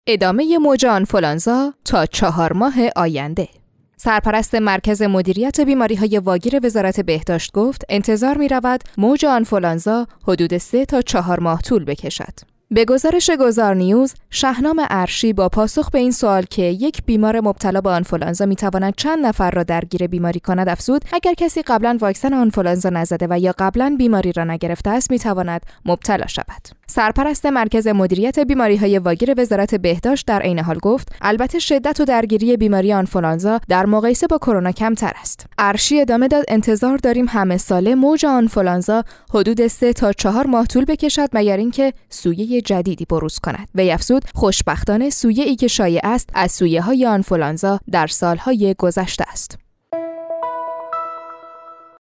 ادامه موج آنفولانزا تا 4 ماه آینده. سرپرست مرکز مدیریت بیماری‌های واگیر وزارت بهداشت گفت انتظار می‌رود موج آنفولانزا حدود 3 تا 4 ماه طول بکشد. به گزارش گذار نیوز، شهنام ارشی با پاسخ به این سوال که یک بیمار مبتلا به آنفولانزا می‌تواند چند نفر را درگیر بیماری کند افزود اگر کسی قبلا واکسن آنفولانزا نزده و یا قبلا بیماری را نگرفته است می‌تواند مبتلا شود. سرپرست مرکز مدیریت بیماری‌های واگیر وزارت بهداشت در عین حال گفت البته شدت و درگیری بیماری آنفولانزا در مقایسه با کرونا کمتر است. ارشی ادامه داد انتظار داریم همه ساله موج آنفولانزا حدود 3 تا 4 ماه طول بکشد مگر اینکه سویه جدیدی بروز کند. وی افزود خوشبختانه سویه‌ای که شایع است از سویه‌های آنفولانزا در سال‌های گذشته است.